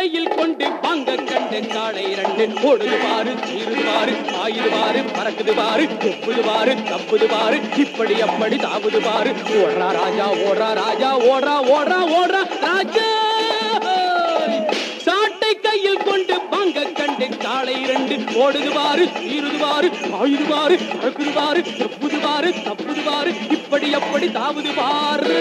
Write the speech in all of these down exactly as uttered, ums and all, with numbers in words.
கையில் கொண்டு வாங்க கண்டு காளை இரண்டு ஓடுது பாரு சீருது பாரு ஆயுது பாரு பறக்குது பாரு எப்புது பாரு தப்புது பாரு இப்படி அப்படி தாவுது பாரு ஓடுறா ராஜா ஓடுறா ராஜா ஓடுறா ஓடுறா ஓடுறா ராஜா சாட்டை கையில் கொண்டு வாங்க கண்டு காளை இரண்டு ஓடுது பாரு சீருது பாரு ஆயுது பாரு பறக்குது பாரு எப்புது பாரு தப்புது பாரு இப்படி அப்படி தாவுது பாரு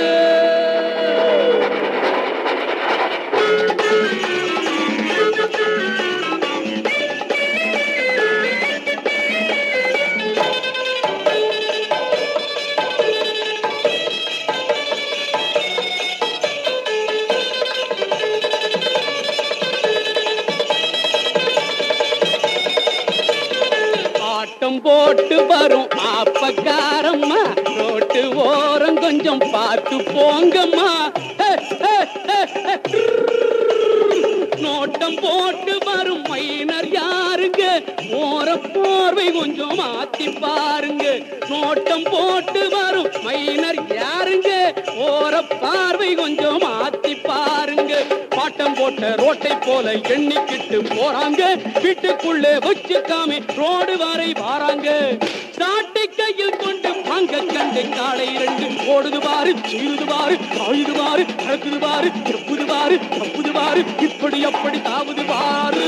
போட்டு வரும் ஆப்பக்காரம்மா ரோட்டு ஓரம் கொஞ்சம் பார்த்து போங்கம்மா நோட்டம் போட்டு வரும் மைனர் யாருங்க ஓர பார்வை கொஞ்சம் மாத்தி பாருங்க நோட்டம் போட்டு வரும் மைனர் யாருங்க ஓர பார்வை கொஞ்சம் மாத்தி பாருங்க பாட்டம் போட்ட ரோட்டை போல எண்ணிக்கிட்டு போறாங்க வீட்டுக்குள்ளே வச்சுக்காம ரோடு வரை வாராங்க சாட்டை கையில் கொண்டு வாங்க கண்டு காளை இரண்டு ஓடுது பாரு சீருது பாரு ஆயுது பாரு பறக்குது பாரு எப்புது பாரு தப்புது பாரு இப்படி அப்படி தாவுது பாரு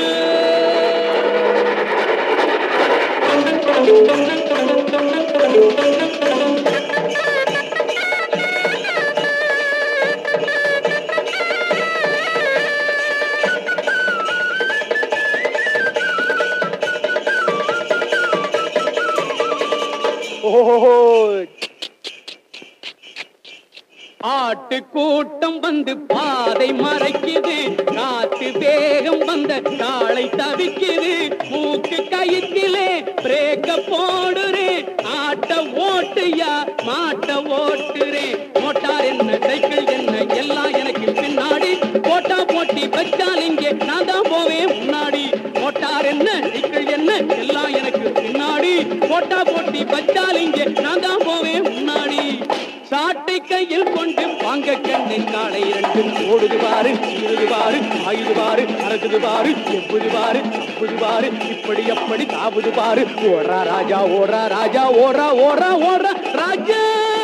ஆட்டு கூட்டம் வந்து பாதை மறைக்குது காத்து வேகம் வந்த காளை தவிக்குது மூக்கு கயிற்றிலே பிரேக்க போடுறேன் ஆட்ட ஓட்டுயா மாட்ட ஓட்டுறேன் மோட்டார் என்ன சைக்கிள் என்ன எல்லாம் எனக்கு பின்னாடி போட்டா போட்டி வச்சால் இங்கே நான் தான் போவேன் முன்னாடி மோட்டார் என்ன சைக்கிள் என்ன எல்லாம் எனக்கு பின்னாடி போட்டா போட்டி வச்சால் இங்கே நான் தான் போவேன் முன்னாடி சாட்டை கையில் கொண்டு வாங்க கண்ணை காளை இரண்டு ஓடுது பாரு சீருது பாரு ஆயுது பாரு பறக்குது பாரு எப்புது பாரு தப்புது பாரு இப்படி அப்படி தாவுது பாரு ஓடுறா ராஜா ஓடுறா ராஜா ஓடுறா ஓடுறா ஓடுறா ராஜா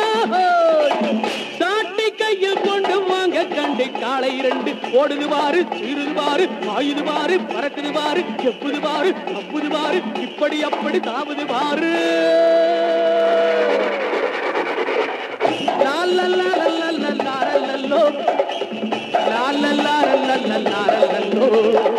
சாட்டை கையில் கொண்டு வாங்க கண்டு காளை இரண்டு ஓடுது பாரு சீருது பாரு ஆயுது பாரு பறக்குது பாரு எப்புது பாரு தப்புது பாரு இப்படி அப்படி தாவுது பாரு la la la la la la la la la la la la la la la la